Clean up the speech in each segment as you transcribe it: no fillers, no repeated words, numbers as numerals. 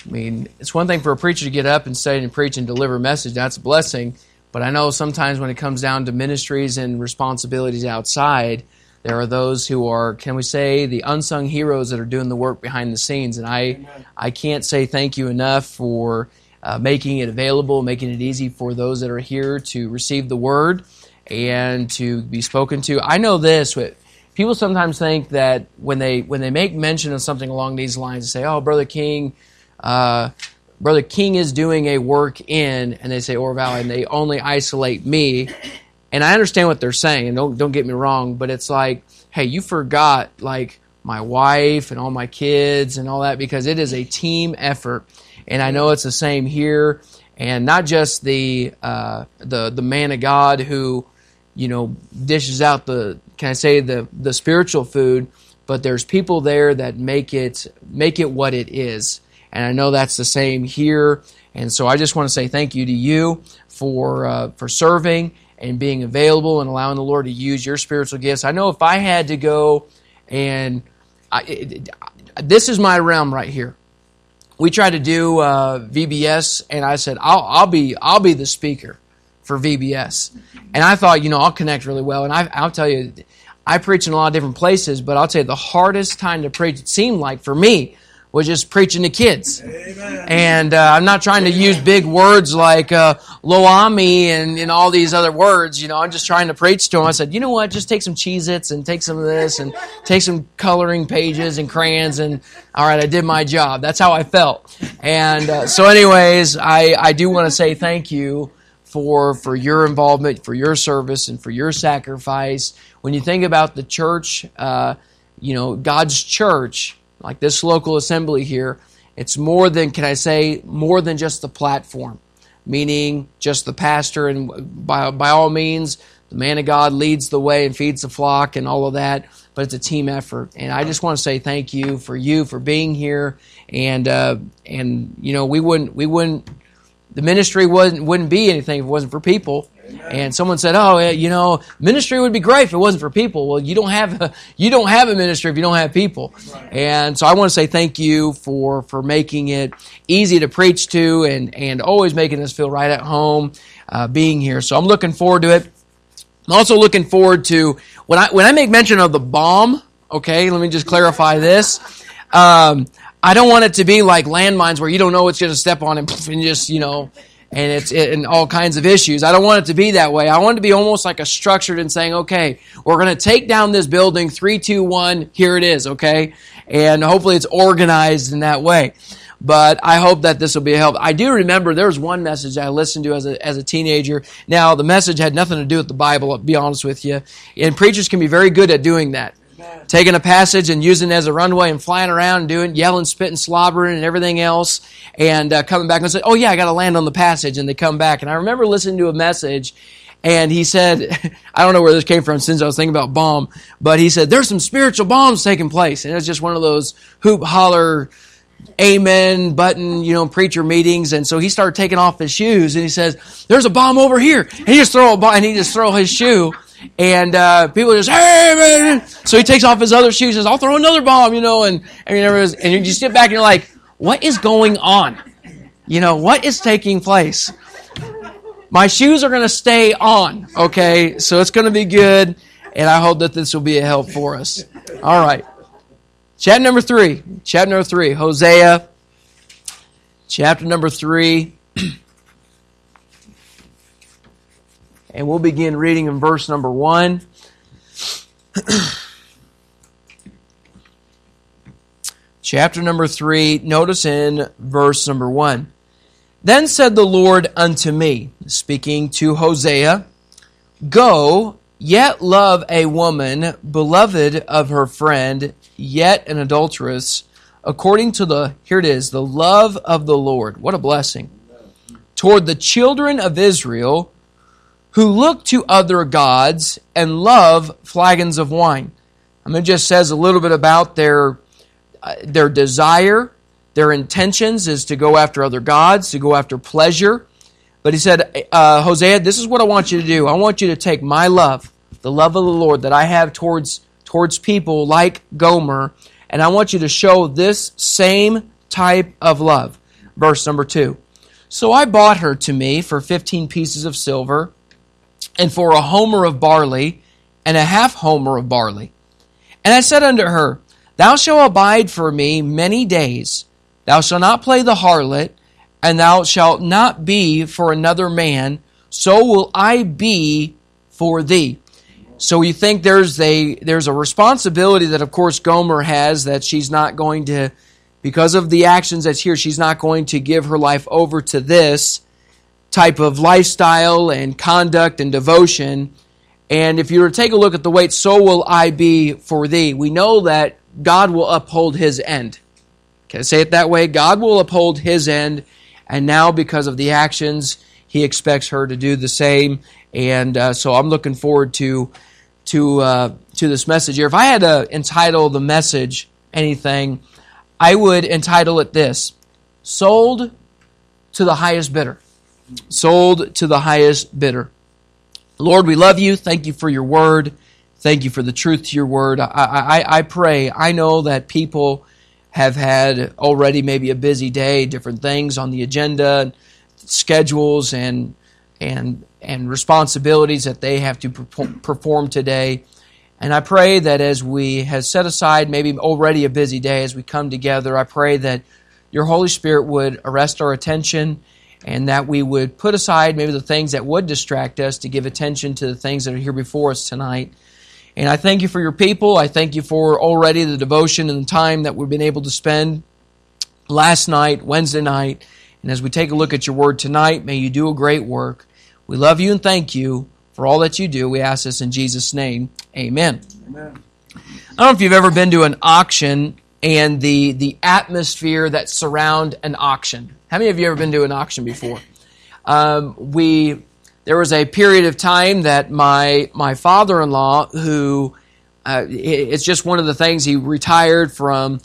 I mean, it's one thing for a preacher to get up and study and preach and deliver a message. That's a blessing. But I know sometimes when it comes down to ministries and responsibilities outside, there are those who are, can we say, the unsung heroes that are doing the work behind the scenes. And I can't say thank you enough for making it available, making it easy for those that are here to receive the word and to be spoken to. I know this, people sometimes think that when they make mention of something along these lines, they say, "Oh, Brother King is doing a work in," and they say Orval, and they only isolate me. And I understand what they're saying, and don't get me wrong, but it's like, hey, you forgot like my wife and all my kids and all that, because it is a team effort. And I know it's the same here, and not just the man of God who, dishes out the spiritual food, but there's people there that make it what it is. And I know that's the same here. And so I just want to say thank you to you for serving and being available and allowing the Lord to use your spiritual gifts. I know if I had to go and this is my realm right here. We tried to do VBS, and I said I'll be the speaker for VBS, and I thought I'll connect really well. And I'll tell you, I preach in a lot of different places, but I'll tell you the hardest time to preach, it seemed like for me, was just preaching to kids. Amen. And I'm not trying to use big words like lo-ami and all these other words. I'm just trying to preach to them. I said, you know what, just take some Cheez-Its and take some of this and take some coloring pages and crayons, and all right, I did my job. That's how I felt. And so anyways, I do want to say thank you for your involvement, for your service, and for your sacrifice. When you think about the church, God's church, like this local assembly here, it's more than just the platform, meaning just the pastor, and by all means, the man of God leads the way and feeds the flock and all of that, but it's a team effort. And I just want to say thank you for being here, and we wouldn't the ministry wouldn't be anything if it wasn't for people. Amen. And someone said, ministry would be great if it wasn't for people. Well, you don't have a ministry if you don't have people. Right. And so I want to say thank you for making it easy to preach to and always making us feel right at home being here. So I'm looking forward to it. I'm also looking forward to when I make mention of the bomb. Okay, let me just clarify this. I don't want it to be like landmines where you don't know what's going to step on and just, and it's all kinds of issues. I don't want it to be that way. I want it to be almost like a structured and saying, okay, we're going to take down this building, 3, 2, 1, here it is, okay? And hopefully it's organized in that way. But I hope that this will be a help. I do remember there was one message I listened to as a teenager. Now, the message had nothing to do with the Bible, I'll be honest with you. And preachers can be very good at doing that. Taking a passage and using it as a runway and flying around and yelling, spitting, slobbering and everything else, and coming back and say, oh yeah, I got to land on the passage, and they come back. And I remember listening to a message, and he said, I don't know where this came from since I was thinking about bomb, but he said, there's some spiritual bombs taking place. And it was just one of those hoop, holler, amen button, preacher meetings. And so he started taking off his shoes, and he says, there's a bomb over here. And he just throw his shoe. And people just, hey, man. So he takes off his other shoes and says, I'll throw another bomb, and you just sit back and you're like, what is going on? What is taking place? My shoes are going to stay on, okay? So it's going to be good, and I hope that this will be a help for us. All right. Chapter number 3, Hosea, chapter number 3. And we'll begin reading in verse number 1. Chapter number 3, notice in verse number 1. Then said the Lord unto me, speaking to Hosea, Go, yet love a woman, beloved of her friend, yet an adulteress, according to the love of the Lord. What a blessing. Toward the children of Israel, who look to other gods and love flagons of wine. It just says a little bit about their desire, their intentions is to go after other gods, to go after pleasure. But he said, Hosea, this is what I want you to do. I want you to take my love, the love of the Lord that I have towards people like Gomer, and I want you to show this same type of love. verse number 2. So I bought her to me for 15 pieces of silver, and for a homer of barley, and a half homer of barley. And I said unto her, Thou shalt abide for me many days. Thou shalt not play the harlot, and thou shalt not be for another man. So will I be for thee. So you think there's a responsibility that, of course, Gomer has, that she's not going to, because of the actions that's here, she's not going to give her life over to this type of lifestyle and conduct and devotion. And if you were to take a look at the weight, so will I be for thee. We know that God will uphold His end. Can I say it that way? God will uphold His end. And now because of the actions, He expects her to do the same. And so I'm looking forward to this message here. If I had to entitle the message anything, I would entitle it this: Sold to the highest bidder. Sold to the highest bidder. Lord, we love you. Thank you for your word. Thank you for the truth to your word. I pray. I know that people have had already maybe a busy day, different things on the agenda, schedules and responsibilities that they have to perform today. And I pray that as we have set aside maybe already a busy day, as we come together, I pray that your Holy Spirit would arrest our attention, and that we would put aside maybe the things that would distract us to give attention to the things that are here before us tonight. And I thank you for your people. I thank you for already the devotion and the time that we've been able to spend last night, Wednesday night. And as we take a look at your word tonight, may you do a great work. We love you and thank you for all that you do. We ask this in Jesus' name. Amen. Amen. I don't know if you've ever been to an auction and the atmosphere that surround an auction. How many of you have ever been to an auction before? There was a period of time that my father-in-law, who it's just one of the things, he retired from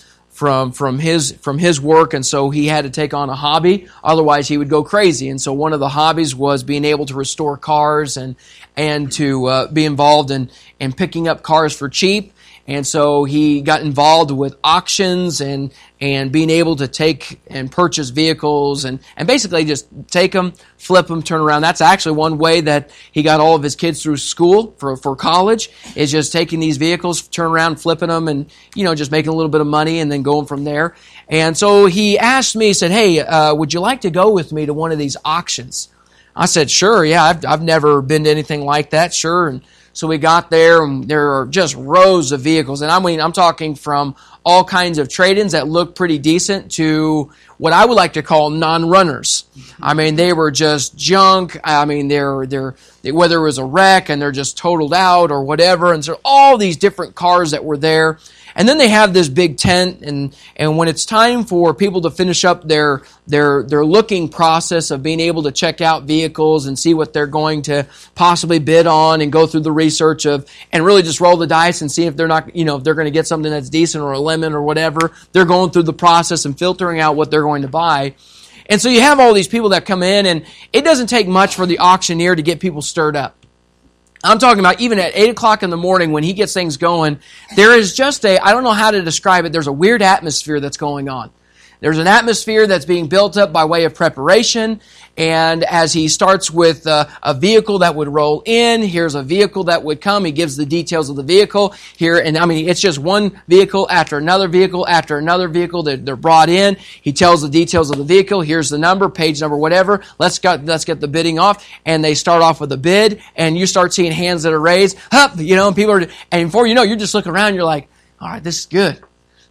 his work, and so he had to take on a hobby. Otherwise, he would go crazy. And so one of the hobbies was being able to restore cars and to be involved in picking up cars for cheap. And so he got involved with auctions and being able to take and purchase vehicles and basically just take them, flip them, turn around. That's actually one way that he got all of his kids through school for college, is just taking these vehicles, turn around, flipping them, and just making a little bit of money and then going from there. And so he asked me, he said, "Hey, would you like to go with me to one of these auctions?" I said, "Sure, yeah, I've never been to anything like that, sure." And so we got there, and there are just rows of vehicles. And I mean, I'm talking from all kinds of trade-ins that look pretty decent to what I would like to call non-runners. I mean, they were just junk. I mean, they're whether it was a wreck and they're just totaled out or whatever. And so all these different cars that were there. And then they have this big tent, and when it's time for people to finish up their looking process of being able to check out vehicles and see what they're going to possibly bid on and go through the research of and really just roll the dice and see if they're not, if they're going to get something that's decent or a lemon or whatever, they're going through the process and filtering out what they're going to buy. And so you have all these people that come in, and it doesn't take much for the auctioneer to get people stirred up. I'm talking about even at 8 o'clock in the morning when he gets things going, there is just I don't know how to describe it, there's a weird atmosphere that's going on. There's an atmosphere that's being built up by way of preparation, and as he starts with a vehicle that would roll in, here's a vehicle that would come, he gives the details of the vehicle here, and I mean, it's just one vehicle after another vehicle after another vehicle that they're brought in. He tells the details of the vehicle, here's the number, page number, whatever, let's get the bidding off, and they start off with a bid, and you start seeing hands that are raised, up, and people are, and before you know, you're just looking around, you're like, all right, this is good.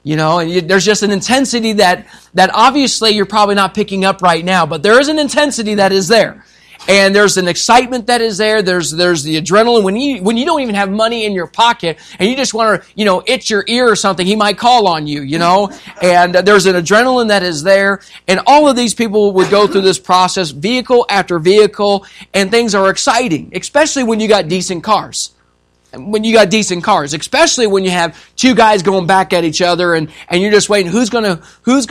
And there's just an intensity that obviously you're probably not picking up right now, but there is an intensity that is there. And there's an excitement that is there. There's the adrenaline. When you don't even have money in your pocket and you just want to, itch your ear or something, he might call on you, And there's an adrenaline that is there. And all of these people would go through this process, vehicle after vehicle, and things are exciting, especially when you got decent cars. Especially when you have two guys going back at each other and you're just waiting, who's gonna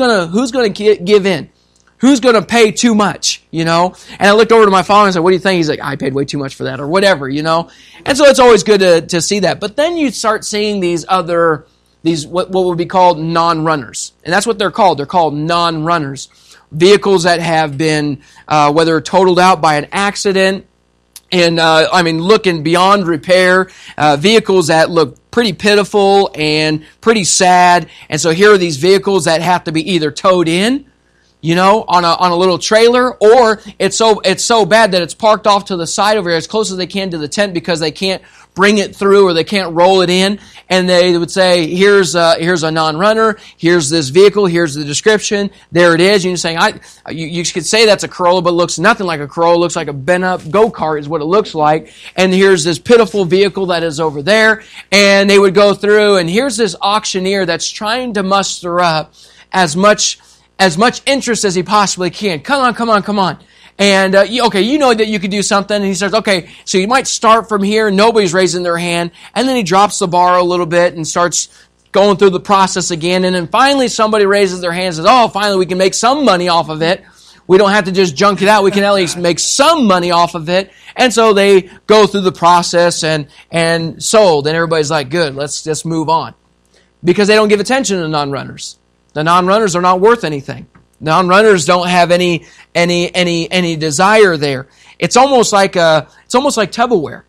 give in? Who's gonna pay too much, And I looked over to my father and said, what do you think? He's like, I paid way too much for that or whatever, And so it's always good to see that. But then you start seeing these what would be called non-runners. And that's what they're called. They're called non-runners. vehicles that have been, whether totaled out by an accident, and looking beyond repair, vehicles that look pretty pitiful and pretty sad. And so here are these vehicles that have to be either towed in, on a little trailer, or it's so bad that it's parked off to the side over here as close as they can to the tent because they can't bring it through or they can't roll it in. And they would say, here's a non-runner, here's this vehicle, here's the description, there it is. You're saying, you could say that's a Corolla, but it looks nothing like a Corolla. It looks like a bent-up go-kart is what it looks like. And here's this pitiful vehicle that is over there. And they would go through, and here's this auctioneer that's trying to muster up as much interest as he possibly can. Come on. And, you know that you could do something. And he says, okay, so you might start from here. Nobody's raising their hand. And then he drops the bar a little bit and starts going through the process again. And then finally somebody raises their hand and says, oh, finally we can make some money off of it. We don't have to just junk it out. We can at least make some money off of it. And so they go through the process and sold. And everybody's like, good, let's just move on. Because they don't give attention to non-runners. The non-runners are not worth anything. Non-runners don't have any desire there. It's almost like Tupperware.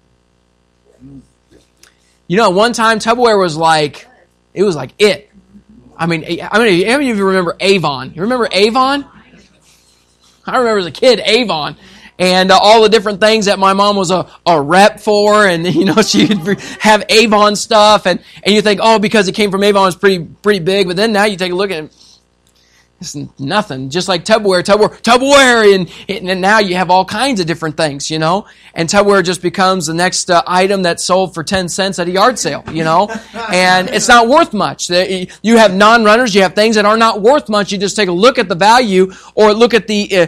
At one time Tupperware was like it. How many of you remember Avon? You remember Avon? I remember as a kid Avon. And all the different things that my mom was a rep for, and she'd have Avon stuff, and you think, oh, because it came from Avon, it's pretty big. But then now you take a look at it, it's nothing. Just like Tupperware, and now you have all kinds of different things, And Tupperware just becomes the next item that's sold for 10 cents at a yard sale, And it's not worth much. You have non-runners, you have things that are not worth much. You just take a look at the value or look at the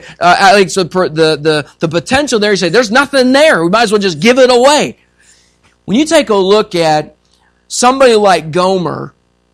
potential there. You say, there's nothing there. We might as well just give it away. When you take a look at somebody like Gomer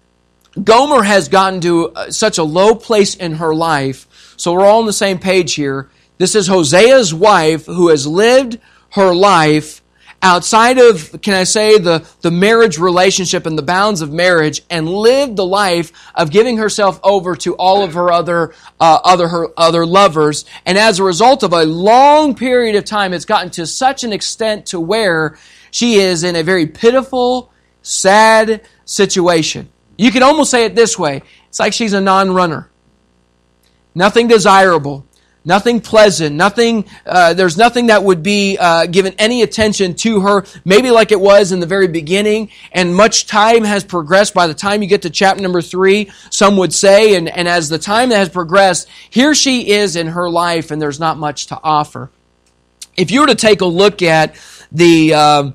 has gotten to such a low place in her life, so we're all on the same page here. This is Hosea's wife who has lived her life outside of, can I say, the marriage relationship and the bounds of marriage, and lived the life of giving herself over to all of her other lovers. And as a result of a long period of time, it's gotten to such an extent to where she is in a very pitiful, sad situation. You could almost say it this way. It's like she's a non-runner. Nothing desirable. Nothing pleasant. There's nothing that would be given any attention to her. Maybe like it was in the very beginning. And much time has progressed by the time you get to chapter number 3, some would say. And as the time has progressed, here she is in her life, and there's not much to offer. If you were to take a look at the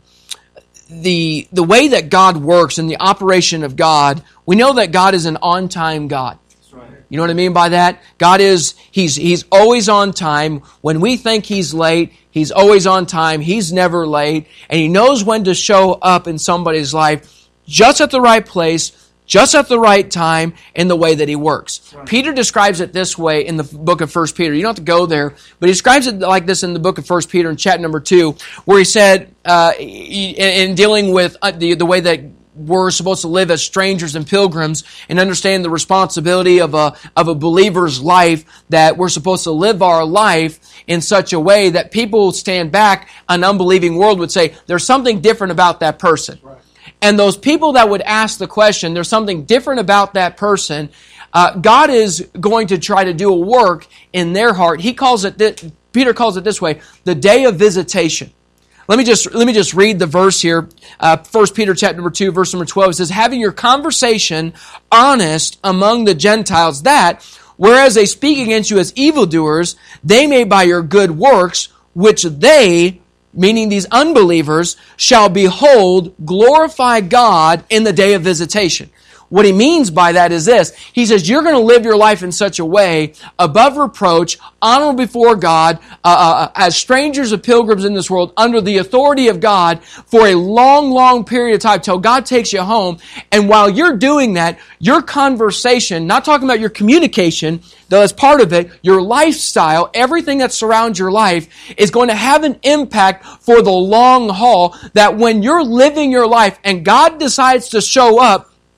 way that God works and the operation of God, we know that God is an on-time God. That's right. You know what I mean by that? God is, He's always on time. When we think He's late, He's always on time. He's never late. And He knows when to show up in somebody's life just at the right place, just at the right time, in the way that He works. Right. Peter describes it this way in the book of 1 Peter. You don't have to go there, but he describes it like this in the book of 1 Peter in chapter number 2, where he said, in dealing with the way that we're supposed to live as strangers and pilgrims, and understand the responsibility of a believer's life, that we're supposed to live our life in such a way that people stand back, an unbelieving world would say, there's something different about that person. Right. And those people that would ask the question, there's something different about that person, God is going to try to do a work in their heart. Peter calls it this way, the day of visitation. Let me just read the verse here. 1 Peter chapter number 2, verse number 12. It says, having your conversation honest among the Gentiles, that, whereas they speak against you as evildoers, they may by your good works, which they, meaning these unbelievers, shall behold, glorify God in the day of visitation. What he means by that is this. He says, you're going to live your life in such a way, above reproach, honorable before God, as strangers and pilgrims in this world, under the authority of God, for a long, long period of time, till God takes you home. And while you're doing that, your conversation, not talking about your communication, though that's part of it, your lifestyle, everything that surrounds your life, is going to have an impact for the long haul, that when you're living your life and God decides to show up,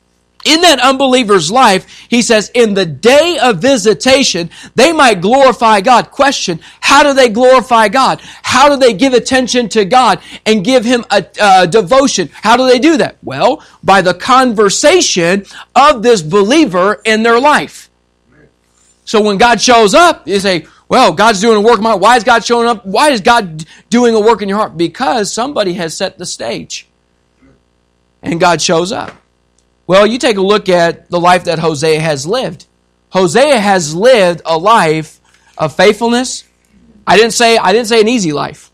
in that unbeliever's life, he says, in the day of visitation, they might glorify God. Question, how do they glorify God? How do they give attention to God and give Him a devotion? How do they do that? Well, by the conversation of this believer in their life. So when God shows up, you say, well, God's doing a work in my heart. Why is God showing up? Why is God doing a work in your heart? Because somebody has set the stage. And God shows up. Well, you take a look at the life that Hosea has lived. Hosea has lived a life of faithfulness. I didn't say an easy life,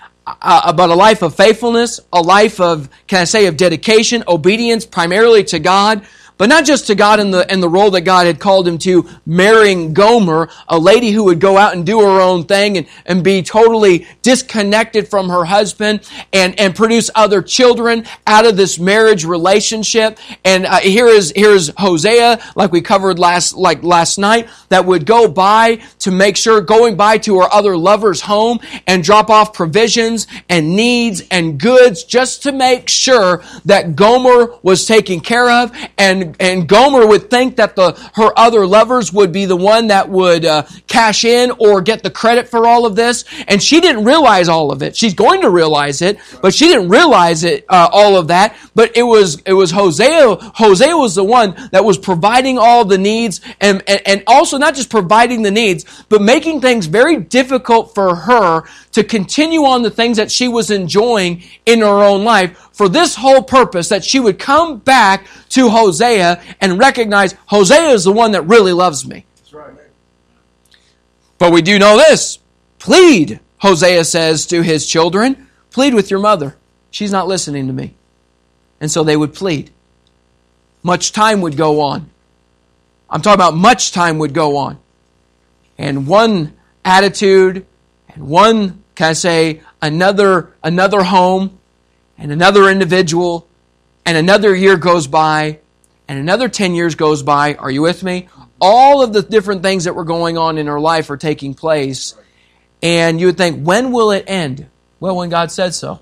but a life of faithfulness, a life of, of dedication, obedience, primarily to God. But not just to God in the role that God had called him to, marrying Gomer, a lady who would go out and do her own thing and be totally disconnected from her husband and produce other children out of this marriage relationship. And here's Hosea, like we covered last night, that would go by to make sure, going by to her other lover's home and drop off provisions and needs and goods just to make sure that Gomer was taken care of. And Gomer would think that her other lovers would be the one that would cash in or get the credit for all of this. And she didn't realize all of it. She's going to realize it, but she didn't realize it, all of that. But it was Hosea. Hosea was the one that was providing all the needs and also not just providing the needs, but making things very difficult for her to continue on the things that she was enjoying in her own life, for this whole purpose, that she would come back to Hosea and recognize Hosea is the one that really loves me. That's right. But we do know this. Plead, Hosea says to his children, plead with your mother. She's not listening to me. And so they would plead. Much time would go on. I'm talking about much time would go on. And one attitude and one, another home, and another individual, and another year goes by, and another 10 years goes by. Are you with me? All of the different things that were going on in her life are taking place. And you would think, when will it end? Well, when God said so.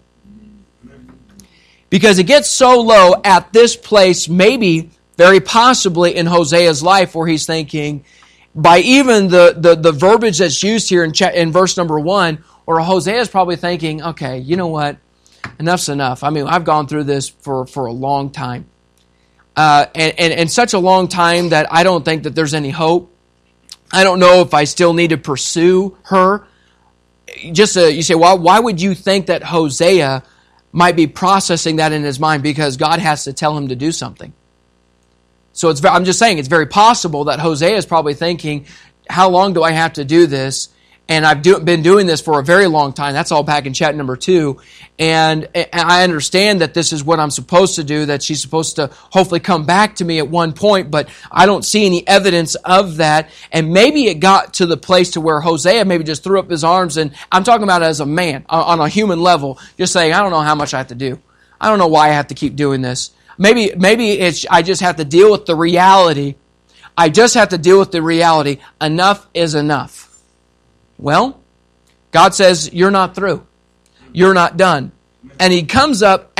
Because it gets so low at this place, maybe, very possibly in Hosea's life, where he's thinking, by even the verbiage that's used here in verse number 1, or Hosea is probably thinking, okay, you know what? Enough's enough. I mean, I've gone through this for a long time. And such a long time that I don't think that there's any hope. I don't know if I still need to pursue her. You say, well, why would you think that Hosea might be processing that in his mind? Because God has to tell him to do something. So I'm just saying, it's very possible that Hosea is probably thinking, how long do I have to do this? And I've been doing this for a very long time. That's all back in chat number 2. And I understand that this is what I'm supposed to do, that she's supposed to hopefully come back to me at one point, but I don't see any evidence of that. And maybe it got to the place to where Hosea maybe just threw up his arms, and I'm talking about as a man, on a human level, just saying, I don't know how much I have to do. I don't know why I have to keep doing this. Maybe I just have to deal with the reality. I just have to deal with the reality. Enough is enough. Well, God says, you're not through. You're not done. And He comes up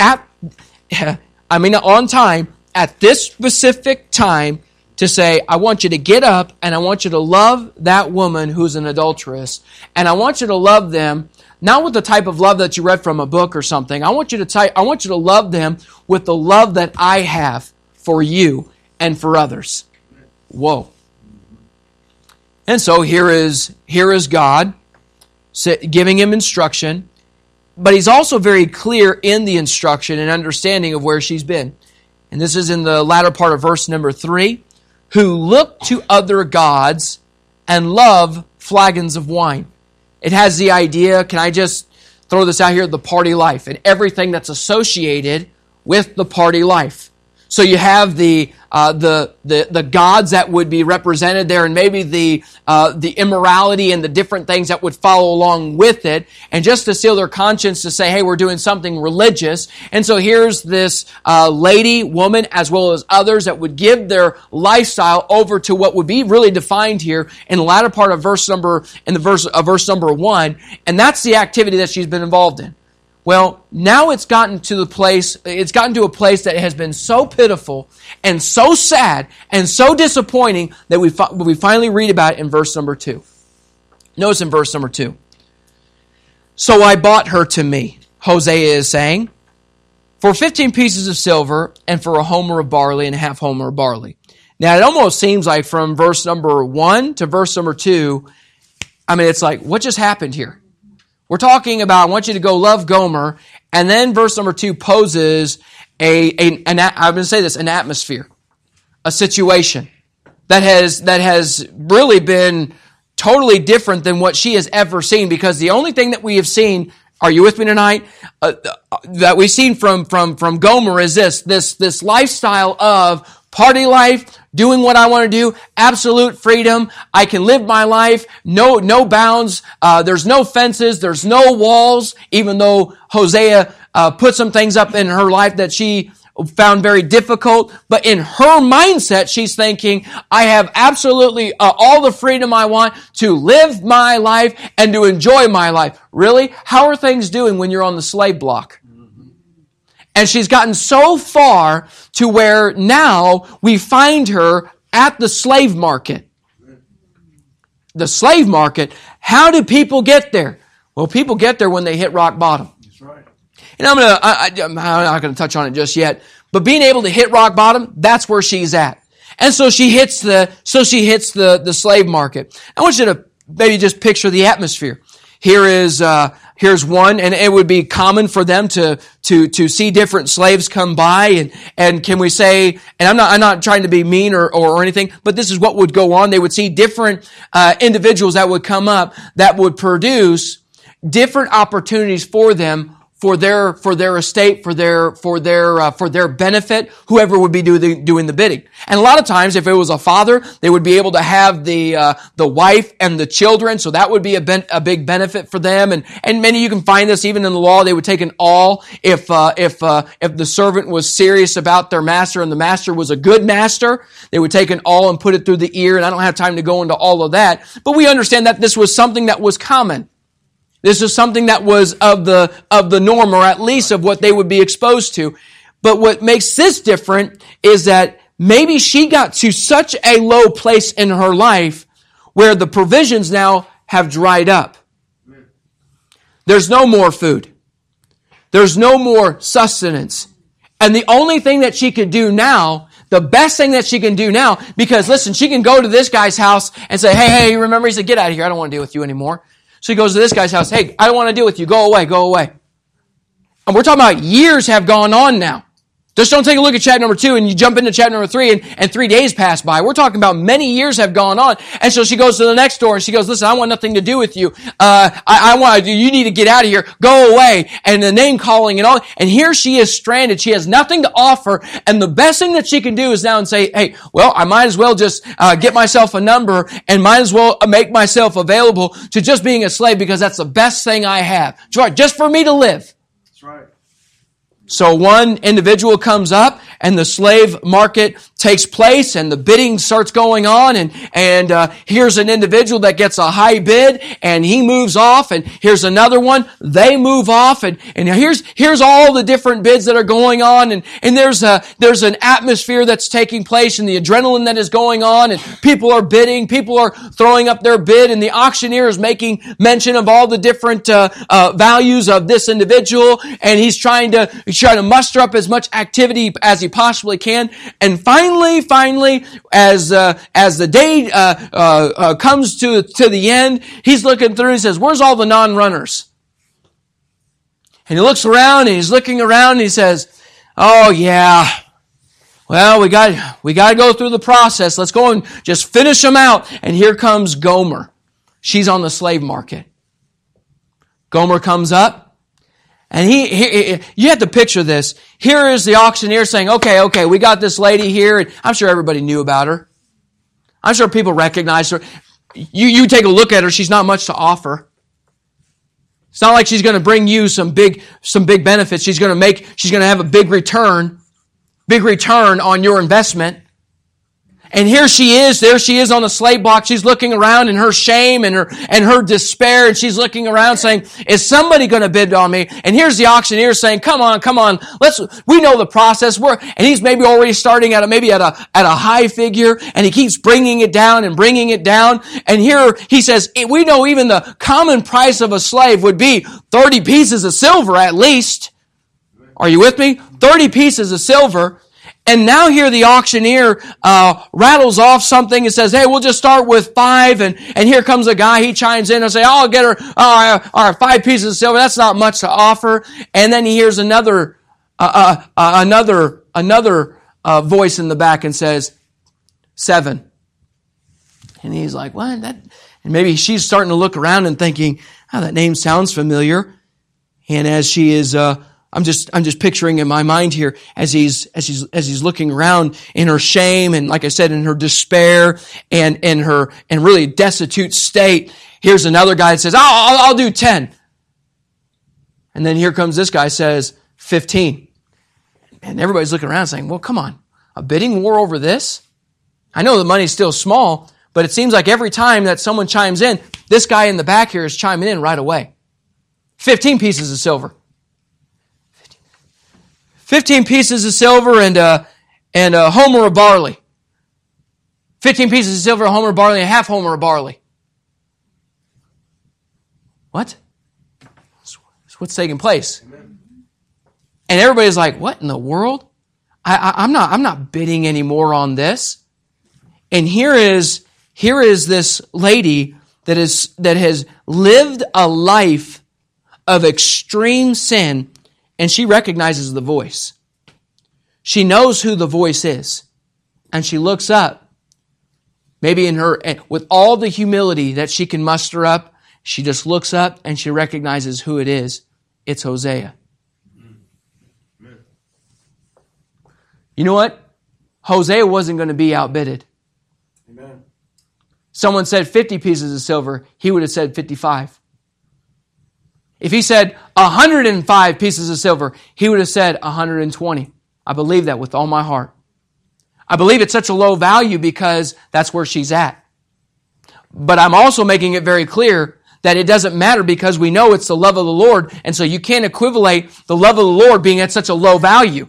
on time, at this specific time, to say, I want you to get up and I want you to love that woman who's an adulteress. And I want you to love them, not with the type of love that you read from a book or something. I want you to love them with the love that I have for you and for others. Whoa. And so here is God giving him instruction, but He's also very clear in the instruction and understanding of where she's been. And this is in the latter part of verse number 3, who look to other gods and love flagons of wine. It has the idea, can I just throw this out here, the party life and everything that's associated with the party life. So you have the gods that would be represented there, and maybe the immorality and the different things that would follow along with it, and just to seal their conscience to say, hey, we're doing something religious. And so here's this woman, as well as others that would give their lifestyle over to what would be really defined here in the latter part of verse number 1, and that's the activity that she's been involved in. Well, now it's gotten to a place that has been so pitiful and so sad and so disappointing that we finally read about it in verse number 2. Notice in verse number 2. So I bought her to me, Hosea is saying, for 15 pieces of silver and for a homer of barley and a half homer of barley. Now, it almost seems like from verse number 1 to verse number 2, it's like, what just happened here? We're talking about, I want you to go love Gomer, and then verse number 2 poses I'm going to say this, an atmosphere, a situation that has really been totally different than what she has ever seen, because the only thing that we have seen, are you with me tonight? That we've seen from Gomer is this lifestyle of party life, doing what I want to do, absolute freedom. I can live my life, no bounds. There's no fences, there's no walls, even though Hosea put some things up in her life that she found very difficult. But in her mindset, she's thinking, I have absolutely all the freedom I want to live my life and to enjoy my life. Really? How are things doing when you're on the slave block? And she's gotten so far to where now we find her at the slave market. The slave market. How do people get there? Well, people get there when they hit rock bottom. That's right. And I'm not going to touch on it just yet, but being able to hit rock bottom, that's where she's at. And so she hits the slave market. I want you to maybe just picture the atmosphere. Here's one, and it would be common for them to see different slaves come by, and can we say, and I'm not trying to be mean or anything, but this is what would go on. They would see different individuals that would come up that would produce different opportunities for them, for their estate, for their benefit, whoever would be doing the bidding. And a lot of times, if it was a father, they would be able to have the wife and the children, so that would be a big benefit for them. And many, you can find this even in the law, they would take an awl if the servant was serious about their master and the master was a good master, they would take an awl and put it through the ear, and I don't have time to go into all of that, but we understand that this was something that was common. This is something that was of the norm, or at least of what they would be exposed to. But what makes this different is that maybe she got to such a low place in her life where the provisions now have dried up. There's no more food. There's no more sustenance. And the only thing that she could do now, the best thing that she can do now, because listen, she can go to this guy's house and say, hey, remember? He said, get out of here. I don't want to deal with you anymore. So he goes to this guy's house. Hey, I don't want to deal with you. Go away. And we're talking about years have gone on now. Just don't take a look at chapter number 2 and you jump into chapter number 3 and 3 days pass by. We're talking about many years have gone on. And so she goes to the next door and she goes, listen, I want nothing to do with you. You need to get out of here. Go away. And the name calling and all. And here she is stranded. She has nothing to offer. And the best thing that she can do is now and say, hey, well, I might as well just get myself a number and might as well make myself available to just being a slave, because that's the best thing I have. Just for me to live. That's right. So one individual comes up and the slave market takes place and the bidding starts going on, and here's an individual that gets a high bid and he moves off, and here's another one, they move off, and here's all the different bids that are going on, and there's an atmosphere that's taking place and the adrenaline that is going on, and people are bidding, people are throwing up their bid, and the auctioneer is making mention of all the different values of this individual, and he's trying to muster up as much activity as he possibly can. And finally, as the day comes to the end, he's looking through and he says, where's all the non-runners? And he looks around and he's looking around and he says, oh yeah, well, we got to go through the process. Let's go and just finish them out. And here comes Gomer. She's on the slave market. Gomer comes up. And you have to picture this. Here is the auctioneer saying, okay, we got this lady here. And I'm sure everybody knew about her. I'm sure people recognized her. You take a look at her, she's not much to offer. It's not like she's going to bring you some big benefits. She's going to have a big return on your investment. And there she is on the slave block. She's looking around in her shame and her despair, and she's looking around saying, is somebody going to bid on me? And here's the auctioneer saying, come on, we know the process. And he's maybe already starting at a high figure, and he keeps bringing it down. And here he says, we know even the common price of a slave would be 30 pieces of silver at least. Are you with me? 30 pieces of silver. And now here the auctioneer rattles off something and says, hey, we'll just start with 5. And here comes a guy, he chimes in and say, I'll get her, all right, 5 pieces of silver. That's not much to offer. And then he hears another voice in the back and says, 7. And he's like, what? And maybe she's starting to look around and thinking, oh, that name sounds familiar. And as she is, I'm just picturing in my mind here as he's looking around in her shame and, like I said, in her despair and really destitute state. Here's another guy that says, I'll do 10. And then here comes this guy says 15. And everybody's looking around saying, well, come on, a bidding war over this? I know the money's still small, but it seems like every time that someone chimes in, this guy in the back here is chiming in right away. 15 pieces of silver. 15 pieces of silver and a homer of barley. 15 pieces of silver, a homer of barley, and a half homer of barley. What? That's what's taking place. Amen. And everybody's like, what in the world? I'm not bidding anymore on this. And here is this lady that has lived a life of extreme sin. And she recognizes the voice. She knows who the voice is. And she looks up. Maybe with all the humility that she can muster up, she just looks up and she recognizes who it is. It's Hosea. Amen. You know what? Hosea wasn't going to be outbidded. Amen. Someone said 50 pieces of silver, he would have said 55. If he said 105 pieces of silver, he would have said 120. I believe that with all my heart. I believe it's such a low value because that's where she's at. But I'm also making it very clear that it doesn't matter because we know it's the love of the Lord, and so you can't equivalate the love of the Lord being at such a low value.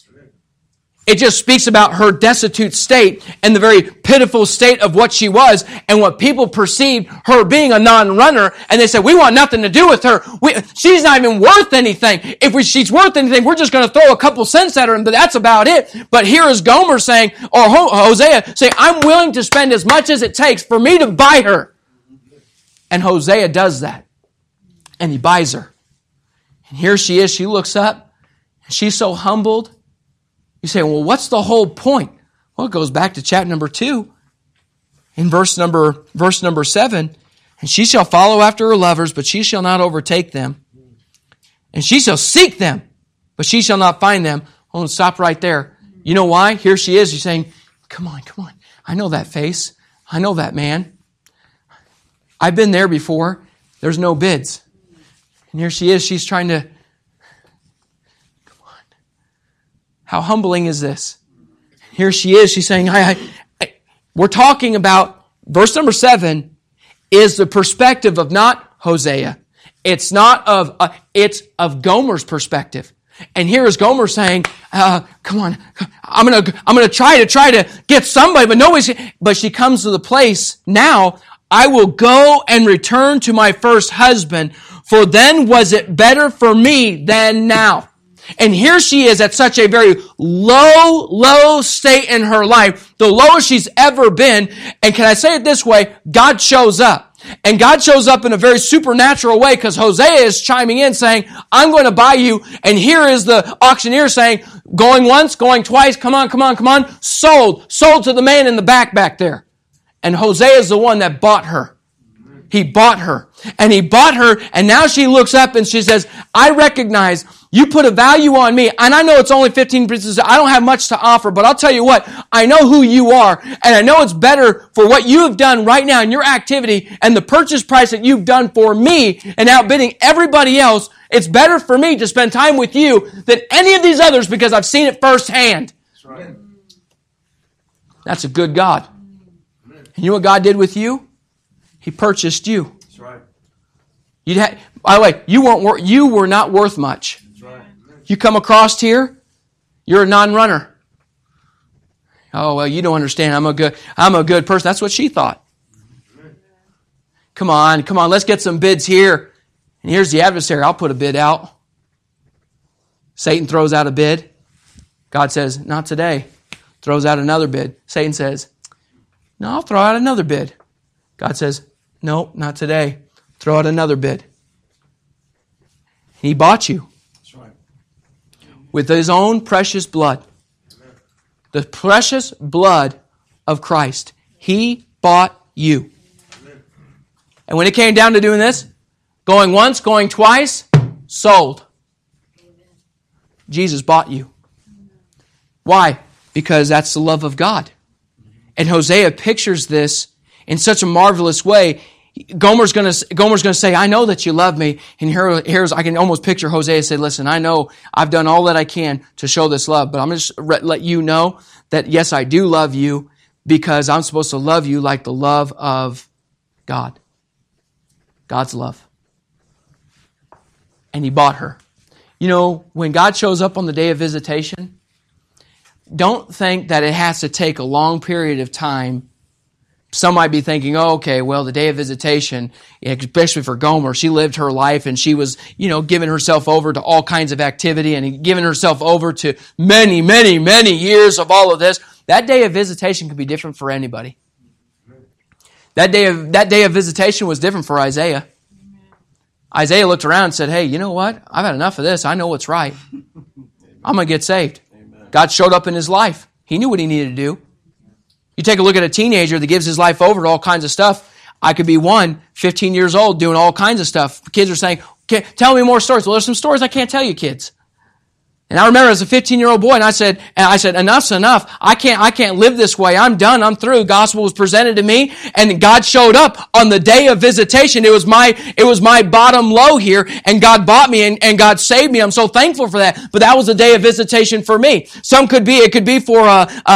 It just speaks about her destitute state and the very pitiful state of what she was and what people perceived her being a non-runner. And they said, we want nothing to do with her. She's not even worth anything. If she's worth anything, we're just going to throw a couple cents at her, but that's about it. But here is Gomer saying, or Hosea saying, I'm willing to spend as much as it takes for me to buy her. And Hosea does that. And he buys her. And here she is. She looks up. And she's so humbled. You say, well, what's the whole point? Well, it goes back to chapter number 2 in verse number 7. And she shall follow after her lovers, but she shall not overtake them. And she shall seek them, but she shall not find them. Oh, stop right there. You know why? Here she is. She's saying, come on. I know that face. I know that man. I've been there before. There's no bids. And here she is. She's trying to. How humbling is this? Here she is. She's saying, we're talking about, verse number 7 is the perspective of not Hosea. It's of Gomer's perspective. And here is Gomer saying, come on, I'm gonna try to get somebody, but nobody's, but she comes to the place now, I will go and return to my first husband, for then was it better for me than now. And here she is at such a very low state in her life, the lowest she's ever been. And can I say it this way? God shows up. And God shows up in a very supernatural way because Hosea is chiming in saying, I'm going to buy you. And here is the auctioneer saying, going once, going twice, come on, sold to the man in the back there. And Hosea is the one that bought her. He bought her. And now she looks up and she says, I recognize you put a value on me, and I know it's only 15 pieces. I don't have much to offer, but I'll tell you what, I know who you are, and I know it's better for what you have done right now in your activity and the purchase price that you've done for me and outbidding everybody else. It's better for me to spend time with you than any of these others because I've seen it firsthand. That's right. That's a good God. And you know what God did with you? He purchased you. That's right. By the way, you were not worth much. That's right. You come across here, you're a non-runner. Oh, well, you don't understand. I'm a good person. That's what she thought. Come on, let's get some bids here. And here's the adversary. I'll put a bid out. Satan throws out a bid. God says, not today. Throws out another bid. Satan says, no, I'll throw out another bid. God says, no, not today. Throw out another bid. He bought you. That's right. With His own precious blood. Amen. The precious blood of Christ. He bought you. Amen. And when it came down to doing this, going once, going twice, sold. Jesus bought you. Why? Because that's the love of God. And Hosea pictures this in such a marvelous way. Gomer's going to say, I know that you love me. And here's I can almost picture Hosea say, listen, I know I've done all that I can to show this love, but I'm going to let you know that yes, I do love you because I'm supposed to love you like the love of God. God's love. And He bought her. You know, when God shows up on the day of visitation, don't think that it has to take a long period of time. Some might be thinking, oh, okay, well, the day of visitation, especially for Gomer, she lived her life and she was, giving herself over to all kinds of activity and giving herself over to many, many, many years of all of this. That day of visitation could be different for anybody. That day of visitation was different for Isaiah. Isaiah looked around and said, hey, you know what? I've had enough of this. I know what's right. I'm going to get saved. Amen. God showed up in his life. He knew what he needed to do. You take a look at a teenager that gives his life over to all kinds of stuff. I could be 15 years old, doing all kinds of stuff. Kids are saying, tell me more stories. Well, there's some stories I can't tell you, kids. And I remember as a 15-year-old boy, and I said, enough's enough. I can't live this way. I'm done. I'm through. Gospel was presented to me, and God showed up on the day of visitation. It was my bottom low here, and God bought me, and God saved me. I'm so thankful for that. But that was the day of visitation for me. It could be for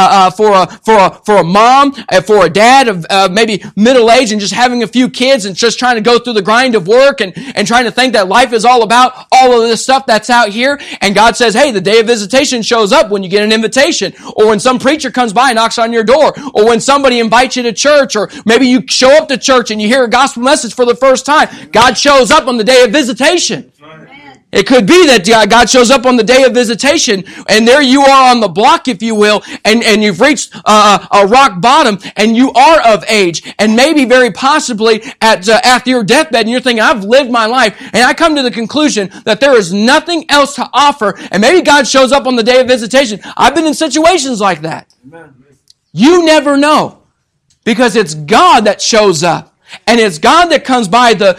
a mom, for a dad of maybe middle age, and just having a few kids, and just trying to go through the grind of work, and trying to think that life is all about all of this stuff that's out here. And God says, hey, the day of visitation shows up when you get an invitation, or when some preacher comes by and knocks on your door, or when somebody invites you to church, or maybe you show up to church and you hear a gospel message for the first time. God shows up on the day of visitation. It could be that God shows up on the day of visitation, and there you are on the block, if you will, and you've reached a rock bottom, and you are of age, and maybe very possibly after your deathbed, and you're thinking, I've lived my life, and I come to the conclusion that there is nothing else to offer, and maybe God shows up on the day of visitation. I've been in situations like that. Amen. You never know, because it's God that shows up. And it's God that comes by the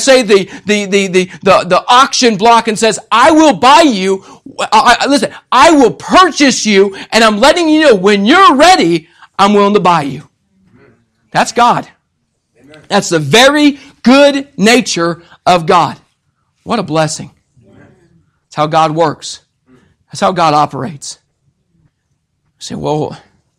auction block and says, I will buy you. Listen, I will purchase you, and I'm letting you know when you're ready, I'm willing to buy you. That's God. That's the very good nature of God. What a blessing. That's how God works. That's how God operates. I say, well,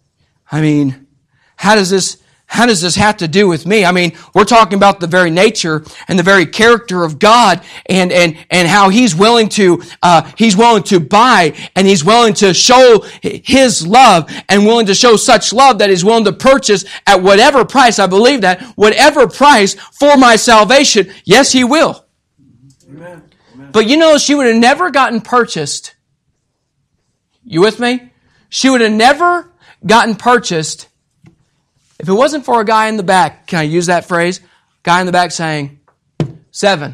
how does this have to do with me? We're talking about the very nature and the very character of God, and how He's willing to buy, and He's willing to show His love, and willing to show such love that He's willing to purchase at whatever price. I believe that whatever price for my salvation. Yes, He will. Amen. Amen. But she would have never gotten purchased. You with me? She would have never gotten purchased if it wasn't for a guy in the back. Can I use that phrase? Guy in the back saying, 7,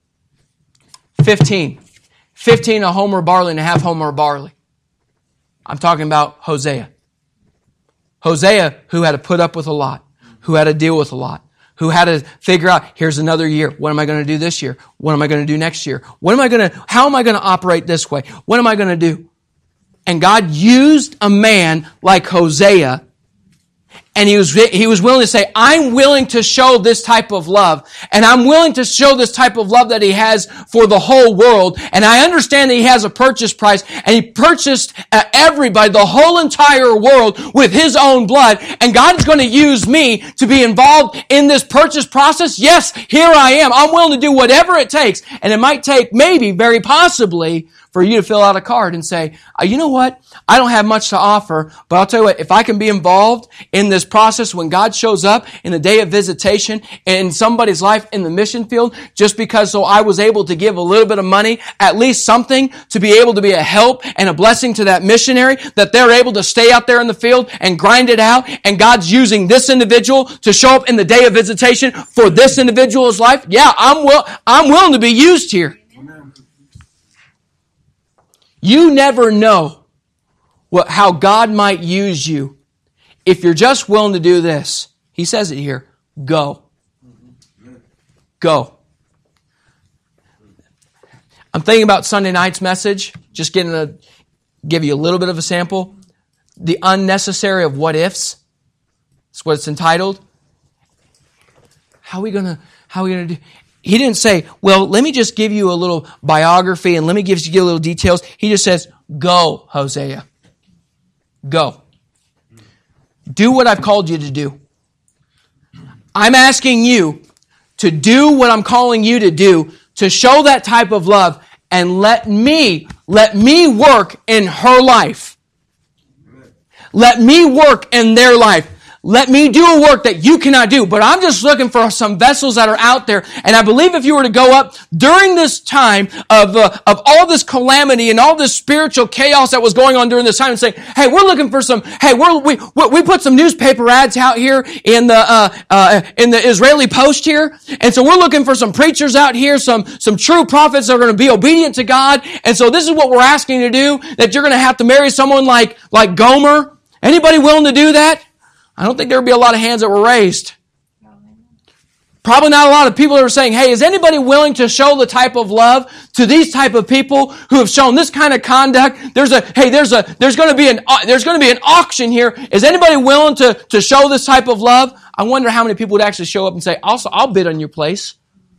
15, 15 a homer of barley and a half homer of barley. I'm talking about Hosea. Hosea, who had to put up with a lot, who had to deal with a lot, who had to figure out, here's another year. What am I going to do this year? What am I going to do next year? How am I going to operate this way? What am I going to do? And God used a man like Hosea, And he was willing to say, I'm willing to show this type of love. And I'm willing to show this type of love that he has for the whole world. And I understand that he has a purchase price. And he purchased everybody, the whole entire world, with his own blood. And God's going to use me to be involved in this purchase process. Yes, here I am. I'm willing to do whatever it takes. And it might take, maybe, very possibly, for you to fill out a card and say, you know what? I don't have much to offer, but I'll tell you what, if I can be involved in this process when God shows up in the day of visitation in somebody's life in the mission field, just because so I was able to give a little bit of money, at least something to be able to be a help and a blessing to that missionary, that they're able to stay out there in the field and grind it out, and God's using this individual to show up in the day of visitation for this individual's life, yeah, I'm willing to be used here. You never know how God might use you if you're just willing to do this. He says it here. Go. Go. I'm thinking about Sunday night's message. Just give you a little bit of a sample. The unnecessary of what ifs. That's what it's entitled. How are we gonna do? He didn't say, well, let me just give you a little biography and let me give you a little details. He just says, go, Hosea. Go. Do what I've called you to do. I'm asking you to do what I'm calling you to do, to show that type of love, and let me work in her life. Let me work in their life. Let me do a work that you cannot do. But I'm just looking for some vessels that are out there. And I believe if you were to go up during this time of all this calamity and all this spiritual chaos that was going on during this time and say, hey, we're looking for we put some newspaper ads out here in the Israeli Post here. And so we're looking for some preachers out here, some true prophets that are going to be obedient to God. And so this is what we're asking you to do, that you're going to have to marry someone like Gomer. Anybody willing to do that? I don't think there would be a lot of hands that were raised. Probably not a lot of people that are saying, hey, is anybody willing to show the type of love to these type of people who have shown this kind of conduct? There's going to be an auction here. Is anybody willing to show this type of love? I wonder how many people would actually show up and say, I'll bid on your place.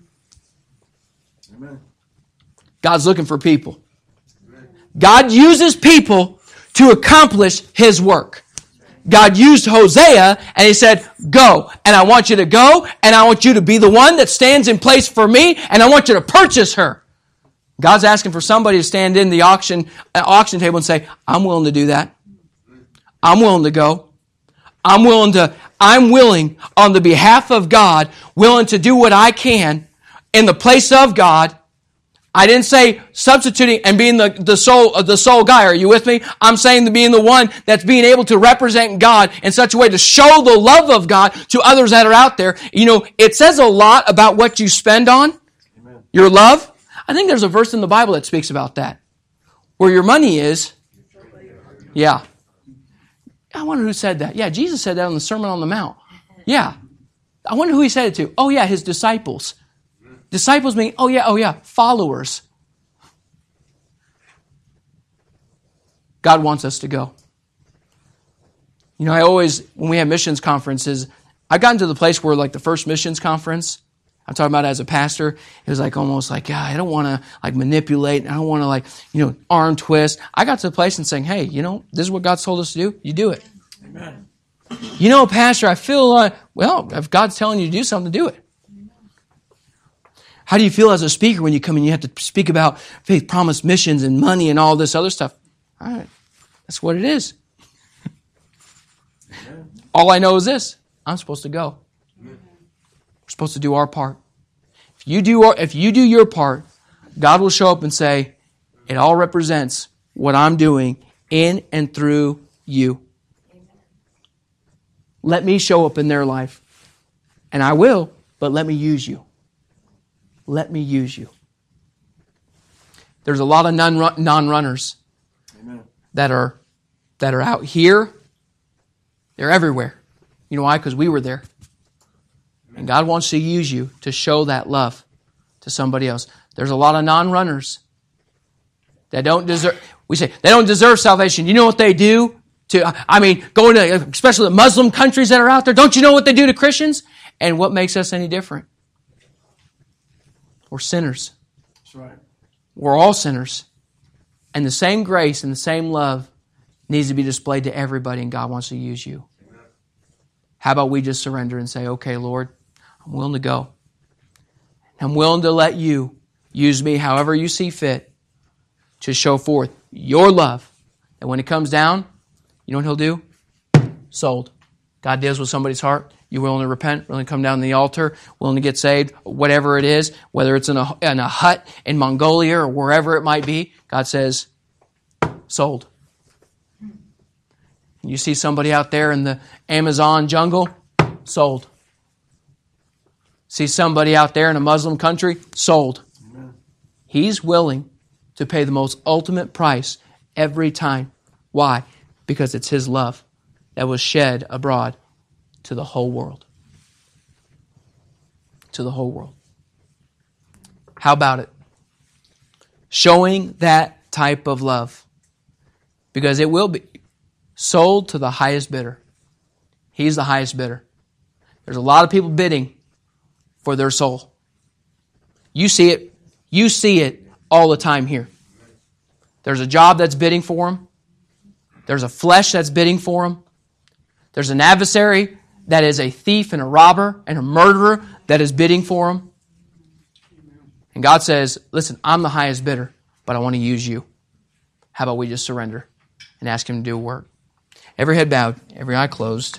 Amen. God's looking for people. God uses people to accomplish His work. God used Hosea and He said, go. And I want you to go, and I want you to be the one that stands in place for me, and I want you to purchase her. God's asking for somebody to stand in the auction table and say, I'm willing to do that. I'm willing to go. I'm willing on the behalf of God, willing to do what I can in the place of God. I didn't say substituting and being the sole guy. Are you with me? I'm saying being the one that's being able to represent God in such a way to show the love of God to others that are out there. You know, it says a lot about what you spend on. Amen. Your love. I think there's a verse in the Bible that speaks about that. Where your money is. Yeah. I wonder who said that. Yeah, Jesus said that on the Sermon on the Mount. Yeah. I wonder who He said it to. Oh yeah, His disciples. Disciples mean, oh yeah, followers. God wants us to go. You know, when we have missions conferences, I've gotten to the place where like the first missions conference, I'm talking about as a pastor, it was like almost like, I don't want to like manipulate, I don't want to arm twist. I got to the place and saying, hey, this is what God's told us to do, you do it. Amen. Pastor, I feel if God's telling you to do something, do it. How do you feel as a speaker when you come and you have to speak about faith, promise, missions, and money and all this other stuff? All right, that's what it is. All I know is this. I'm supposed to go. We're supposed to do our part. If you do your part, God will show up and say, it all represents what I'm doing in and through you. Let me show up in their life. And I will, but let me use you. Let me use you. There's a lot of non-runners that are out here. They're everywhere. You know why? Because we were there. And God wants to use you to show that love to somebody else. There's a lot of non-runners that don't deserve. We say they don't deserve salvation. You know what they do? Going to, especially the Muslim countries that are out there, don't you know what they do to Christians? And what makes us any different? We're sinners. That's right. We're all sinners. And the same grace and the same love needs to be displayed to everybody, and God wants to use you. Amen. How about we just surrender and say, okay, Lord, I'm willing to go. I'm willing to let you use me however you see fit to show forth your love. And when it comes down, you know what He'll do? Sold. God deals with somebody's heart. You're willing to repent, willing to come down to the altar, willing to get saved, whatever it is, whether it's in a hut in Mongolia or wherever it might be, God says, sold. You see somebody out there in the Amazon jungle, sold. See somebody out there in a Muslim country, sold. Amen. He's willing to pay the most ultimate price every time. Why? Because it's His love that was shed abroad to the whole world. To the whole world. How about it? Showing that type of love. Because it will be sold to the highest bidder. He's the highest bidder. There's a lot of people bidding for their soul. You see it. You see it all the time here. There's a job that's bidding for them. There's a flesh that's bidding for them. There's an adversary that is a thief and a robber and a murderer that is bidding for them. And God says, listen, I'm the highest bidder, but I want to use you. How about we just surrender and ask Him to do work? Every head bowed, every eye closed.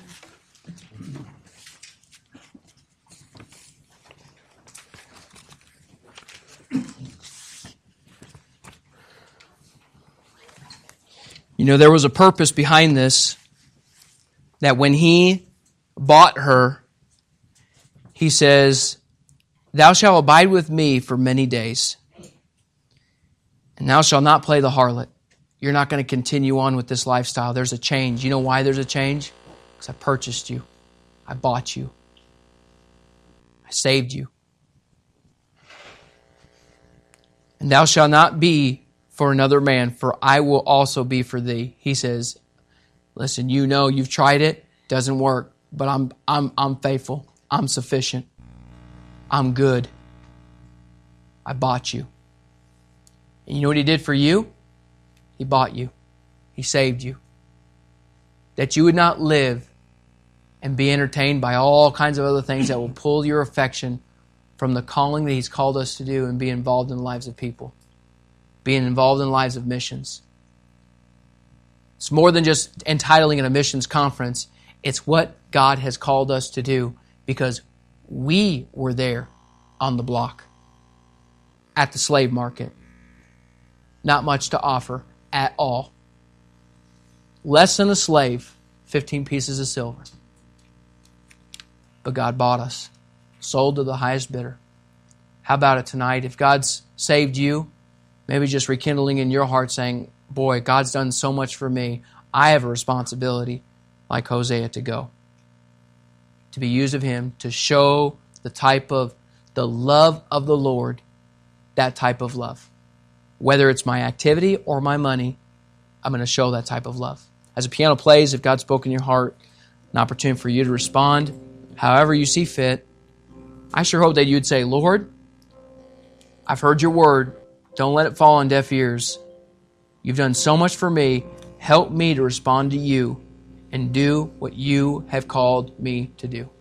You know, there was a purpose behind this, that when He bought her, He says, thou shalt abide with me for many days, and thou shalt not play the harlot. You're not going to continue on with this lifestyle. There's a change. You know why there's a change? Because I purchased you. I bought you. I saved you. And thou shalt not be for another man, for I will also be for thee. He says, listen, you know you've tried it, doesn't work, but I'm faithful. I'm sufficient. I'm good. I bought you. And you know what He did for you? He bought you. He saved you. That you would not live and be entertained by all kinds of other things that will pull your affection from the calling that He's called us to do and be involved in the lives of people. Being involved in the lives of missions. It's more than just entitling in a missions conference. It's what God has called us to do because we were there on the block at the slave market. Not much to offer at all. Less than a slave, 15 pieces of silver. But God bought us, sold to the highest bidder. How about it tonight? If God's saved you, maybe just rekindling in your heart saying, boy, God's done so much for me. I have a responsibility, like Hosea, to go. To be used of Him, to show the love of the Lord, that type of love. Whether it's my activity or my money, I'm going to show that type of love. As the piano plays, if God's spoken in your heart, an opportunity for you to respond however you see fit. I sure hope that you'd say, Lord, I've heard your word. Don't let it fall on deaf ears. You've done so much for me. Help me to respond to you and do what you have called me to do.